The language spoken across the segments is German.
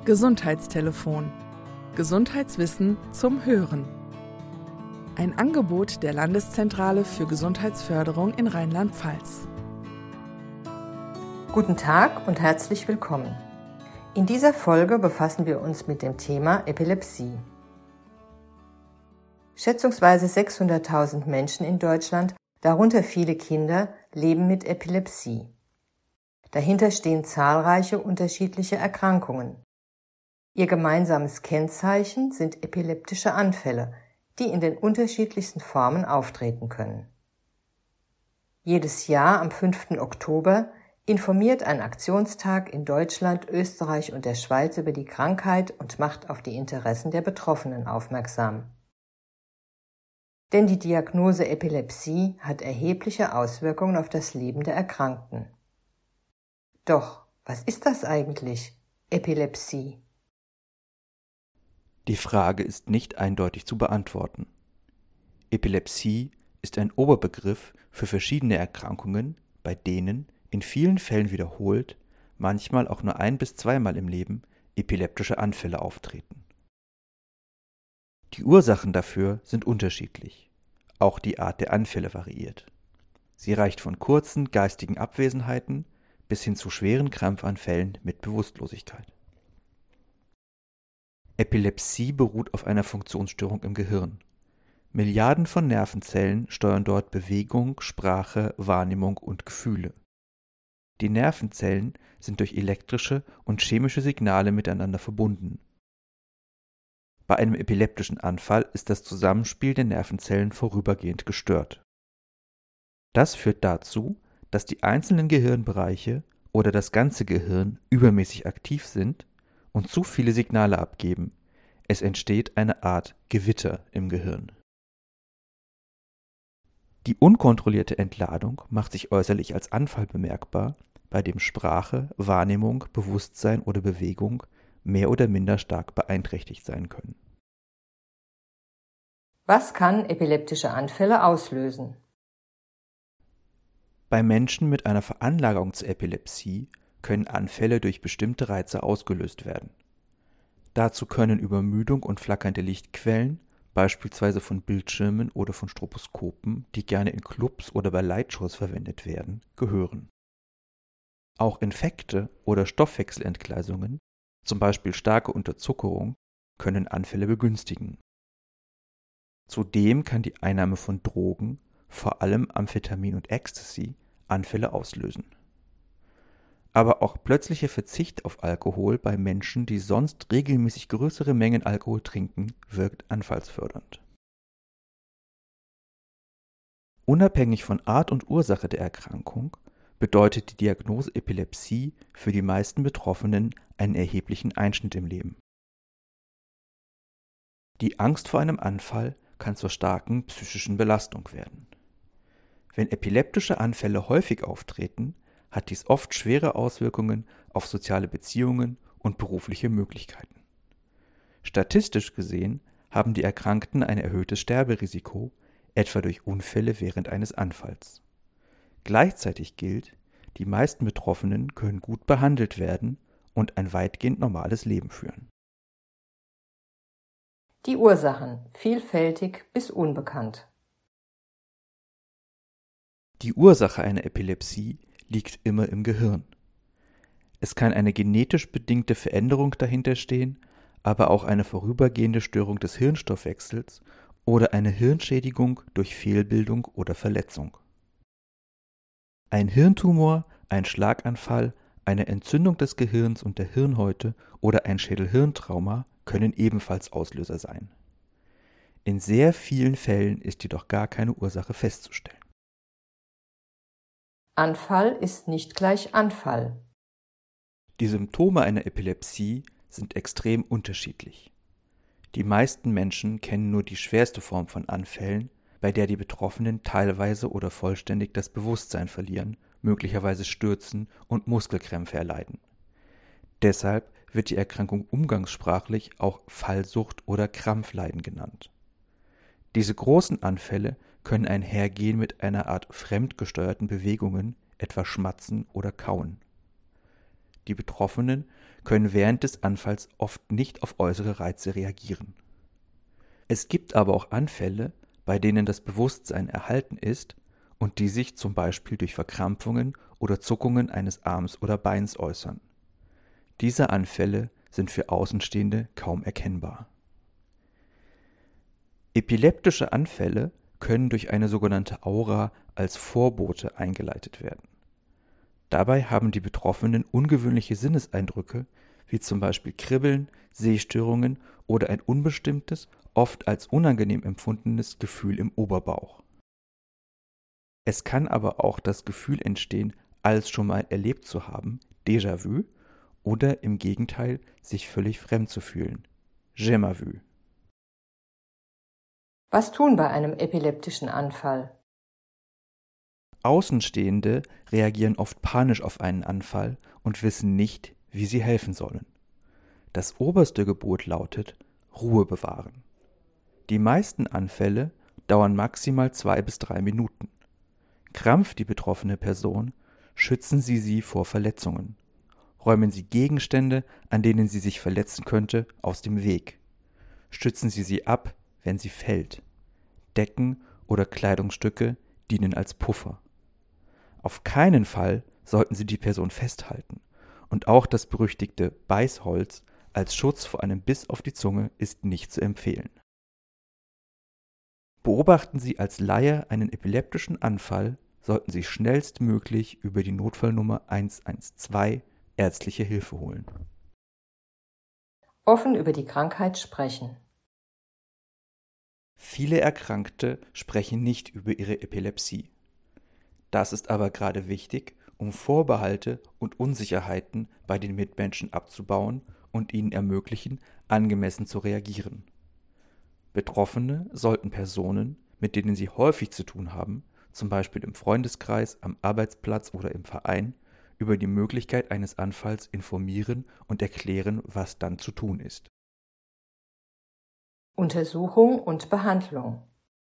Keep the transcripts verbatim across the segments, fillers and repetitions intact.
Gesundheitstelefon. Gesundheitswissen zum Hören. Ein Angebot der Landeszentrale für Gesundheitsförderung in Rheinland-Pfalz. Guten Tag und herzlich willkommen. In dieser Folge befassen wir uns mit dem Thema Epilepsie. Schätzungsweise sechshunderttausend Menschen in Deutschland, darunter viele Kinder, leben mit Epilepsie. Dahinter stehen zahlreiche unterschiedliche Erkrankungen. Ihr gemeinsames Kennzeichen sind epileptische Anfälle, die in den unterschiedlichsten Formen auftreten können. Jedes Jahr am fünften Oktober informiert ein Aktionstag in Deutschland, Österreich und der Schweiz über die Krankheit und macht auf die Interessen der Betroffenen aufmerksam. Denn die Diagnose Epilepsie hat erhebliche Auswirkungen auf das Leben der Erkrankten. Doch, was ist das eigentlich, Epilepsie? Die Frage ist nicht eindeutig zu beantworten. Epilepsie ist ein Oberbegriff für verschiedene Erkrankungen, bei denen in vielen Fällen wiederholt, manchmal auch nur ein- bis zweimal im Leben, epileptische Anfälle auftreten. Die Ursachen dafür sind unterschiedlich. Auch die Art der Anfälle variiert. Sie reicht von kurzen geistigen Abwesenheiten bis hin zu schweren Krampfanfällen mit Bewusstlosigkeit. Epilepsie beruht auf einer Funktionsstörung im Gehirn. Milliarden von Nervenzellen steuern dort Bewegung, Sprache, Wahrnehmung und Gefühle. Die Nervenzellen sind durch elektrische und chemische Signale miteinander verbunden. Bei einem epileptischen Anfall ist das Zusammenspiel der Nervenzellen vorübergehend gestört. Das führt dazu, dass die einzelnen Gehirnbereiche oder das ganze Gehirn übermäßig aktiv sind und zu viele Signale abgeben. Es entsteht eine Art Gewitter im Gehirn. Die unkontrollierte Entladung macht sich äußerlich als Anfall bemerkbar, bei dem Sprache, Wahrnehmung, Bewusstsein oder Bewegung mehr oder minder stark beeinträchtigt sein können. Was kann epileptische Anfälle auslösen? Bei Menschen mit einer Veranlagung zur Epilepsie können Anfälle durch bestimmte Reize ausgelöst werden. Dazu können Übermüdung und flackernde Lichtquellen, beispielsweise von Bildschirmen oder von Stroboskopen, die gerne in Clubs oder bei Lightshows verwendet werden, gehören. Auch Infekte oder Stoffwechselentgleisungen, zum Beispiel starke Unterzuckerung, können Anfälle begünstigen. Zudem kann die Einnahme von Drogen, vor allem Amphetamin und Ecstasy, Anfälle auslösen. Aber auch plötzlicher Verzicht auf Alkohol bei Menschen, die sonst regelmäßig größere Mengen Alkohol trinken, wirkt anfallsfördernd. Unabhängig von Art und Ursache der Erkrankung bedeutet die Diagnose Epilepsie für die meisten Betroffenen einen erheblichen Einschnitt im Leben. Die Angst vor einem Anfall kann zur starken psychischen Belastung werden. Wenn epileptische Anfälle häufig auftreten, hat dies oft schwere Auswirkungen auf soziale Beziehungen und berufliche Möglichkeiten. Statistisch gesehen haben die Erkrankten ein erhöhtes Sterberisiko, etwa durch Unfälle während eines Anfalls. Gleichzeitig gilt, die meisten Betroffenen können gut behandelt werden und ein weitgehend normales Leben führen. Die Ursachen, vielfältig bis unbekannt. Die Ursache einer Epilepsie liegt immer im Gehirn. Es kann eine genetisch bedingte Veränderung dahinter stehen, aber auch eine vorübergehende Störung des Hirnstoffwechsels oder eine Hirnschädigung durch Fehlbildung oder Verletzung. Ein Hirntumor, ein Schlaganfall, eine Entzündung des Gehirns und der Hirnhäute oder ein Schädel-Hirntrauma können ebenfalls Auslöser sein. In sehr vielen Fällen ist jedoch gar keine Ursache festzustellen. Anfall ist nicht gleich Anfall. Die Symptome einer Epilepsie sind extrem unterschiedlich. Die meisten Menschen kennen nur die schwerste Form von Anfällen, bei der die Betroffenen teilweise oder vollständig das Bewusstsein verlieren, möglicherweise stürzen und Muskelkrämpfe erleiden. Deshalb wird die Erkrankung umgangssprachlich auch Fallsucht oder Krampfleiden genannt. Diese großen Anfälle können einhergehen mit einer Art fremdgesteuerten Bewegungen, etwa Schmatzen oder Kauen. Die Betroffenen können während des Anfalls oft nicht auf äußere Reize reagieren. Es gibt aber auch Anfälle, bei denen das Bewusstsein erhalten ist und die sich zum Beispiel durch Verkrampfungen oder Zuckungen eines Arms oder Beins äußern. Diese Anfälle sind für Außenstehende kaum erkennbar. Epileptische Anfälle können durch eine sogenannte Aura als Vorbote eingeleitet werden. Dabei haben die Betroffenen ungewöhnliche Sinneseindrücke, wie zum Beispiel Kribbeln, Sehstörungen oder ein unbestimmtes, oft als unangenehm empfundenes Gefühl im Oberbauch. Es kann aber auch das Gefühl entstehen, alles schon mal erlebt zu haben, Déjà-vu, oder im Gegenteil, sich völlig fremd zu fühlen, Jamais vu. Was tun bei einem epileptischen Anfall? Außenstehende reagieren oft panisch auf einen Anfall und wissen nicht, wie sie helfen sollen. Das oberste Gebot lautet: Ruhe bewahren. Die meisten Anfälle dauern maximal zwei bis drei Minuten. Krampft die betroffene Person, schützen Sie sie vor Verletzungen. Räumen Sie Gegenstände, an denen sie sich verletzen könnte, aus dem Weg. Stützen Sie sie ab, wenn sie fällt. Decken oder Kleidungsstücke dienen als Puffer. Auf keinen Fall sollten Sie die Person festhalten, und auch das berüchtigte Beißholz als Schutz vor einem Biss auf die Zunge ist nicht zu empfehlen. Beobachten Sie als Laie einen epileptischen Anfall, sollten Sie schnellstmöglich über die Notfallnummer eins eins zwei ärztliche Hilfe holen. Offen über die Krankheit sprechen. Viele Erkrankte sprechen nicht über ihre Epilepsie. Das ist aber gerade wichtig, um Vorbehalte und Unsicherheiten bei den Mitmenschen abzubauen und ihnen ermöglichen, angemessen zu reagieren. Betroffene sollten Personen, mit denen sie häufig zu tun haben, zum Beispiel im Freundeskreis, am Arbeitsplatz oder im Verein, über die Möglichkeit eines Anfalls informieren und erklären, was dann zu tun ist. Untersuchung und Behandlung.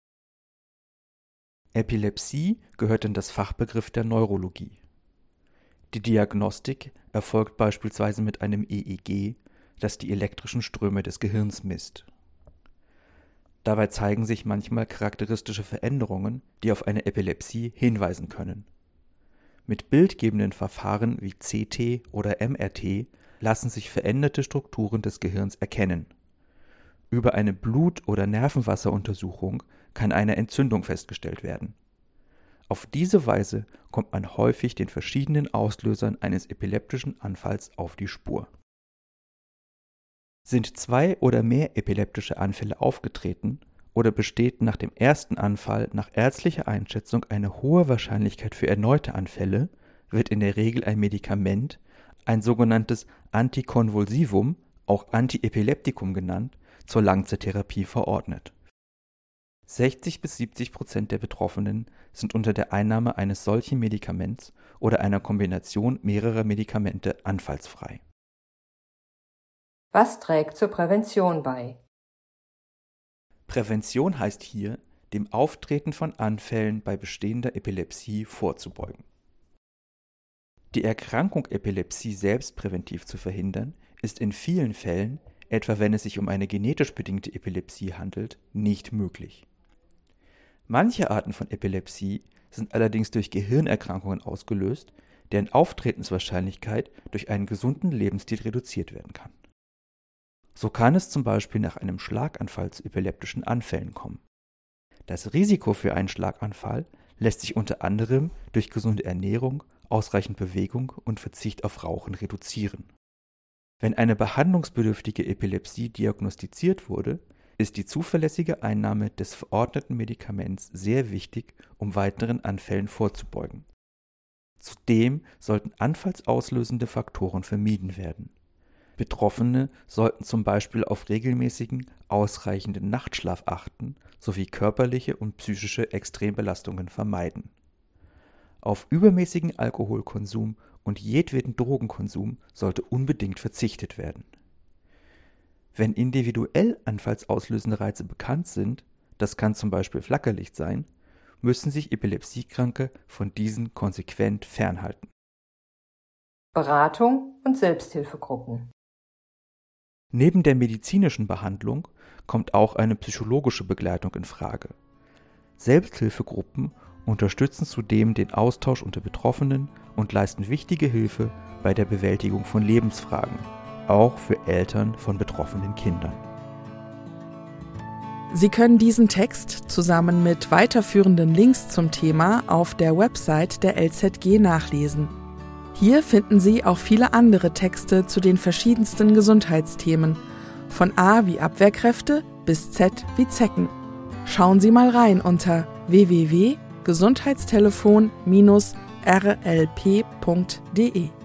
Epilepsie gehört in das Fachbegriff der Neurologie. Die Diagnostik erfolgt beispielsweise mit einem E E G, das die elektrischen Ströme des Gehirns misst. Dabei zeigen sich manchmal charakteristische Veränderungen, die auf eine Epilepsie hinweisen können. Mit bildgebenden Verfahren wie C T oder M R T lassen sich veränderte Strukturen des Gehirns erkennen. Über eine Blut- oder Nervenwasseruntersuchung kann eine Entzündung festgestellt werden. Auf diese Weise kommt man häufig den verschiedenen Auslösern eines epileptischen Anfalls auf die Spur. Sind zwei oder mehr epileptische Anfälle aufgetreten oder besteht nach dem ersten Anfall nach ärztlicher Einschätzung eine hohe Wahrscheinlichkeit für erneute Anfälle, wird in der Regel ein Medikament, ein sogenanntes Antikonvulsivum, auch Antiepileptikum genannt, zur Langzeittherapie verordnet. sechzig bis siebzig Prozent der Betroffenen sind unter der Einnahme eines solchen Medikaments oder einer Kombination mehrerer Medikamente anfallsfrei. Was trägt zur Prävention bei? Prävention heißt hier, dem Auftreten von Anfällen bei bestehender Epilepsie vorzubeugen. Die Erkrankung Epilepsie selbst präventiv zu verhindern, ist in vielen Fällen, etwa wenn es sich um eine genetisch bedingte Epilepsie handelt, nicht möglich. Manche Arten von Epilepsie sind allerdings durch Gehirnerkrankungen ausgelöst, deren Auftretenswahrscheinlichkeit durch einen gesunden Lebensstil reduziert werden kann. So kann es zum Beispiel nach einem Schlaganfall zu epileptischen Anfällen kommen. Das Risiko für einen Schlaganfall lässt sich unter anderem durch gesunde Ernährung, ausreichend Bewegung und Verzicht auf Rauchen reduzieren. Wenn eine behandlungsbedürftige Epilepsie diagnostiziert wurde, ist die zuverlässige Einnahme des verordneten Medikaments sehr wichtig, um weiteren Anfällen vorzubeugen. Zudem sollten anfallsauslösende Faktoren vermieden werden. Betroffene sollten zum Beispiel auf regelmäßigen, ausreichenden Nachtschlaf achten sowie körperliche und psychische Extrembelastungen vermeiden. Auf übermäßigen Alkoholkonsum und jedweden Drogenkonsum sollte unbedingt verzichtet werden. Wenn individuell anfallsauslösende Reize bekannt sind, das kann zum Beispiel Flackerlicht sein, müssen sich Epilepsiekranke von diesen konsequent fernhalten. Beratung und Selbsthilfegruppen. Neben der medizinischen Behandlung kommt auch eine psychologische Begleitung in Frage. Selbsthilfegruppen unterstützen zudem den Austausch unter Betroffenen und leisten wichtige Hilfe bei der Bewältigung von Lebensfragen, auch für Eltern von betroffenen Kindern. Sie können diesen Text zusammen mit weiterführenden Links zum Thema auf der Website der L Z G nachlesen. Hier finden Sie auch viele andere Texte zu den verschiedensten Gesundheitsthemen, von A wie Abwehrkräfte bis Z wie Zecken. Schauen Sie mal rein unter w w w punkt gesundheitstelefon Bindestrich r l p punkt d e.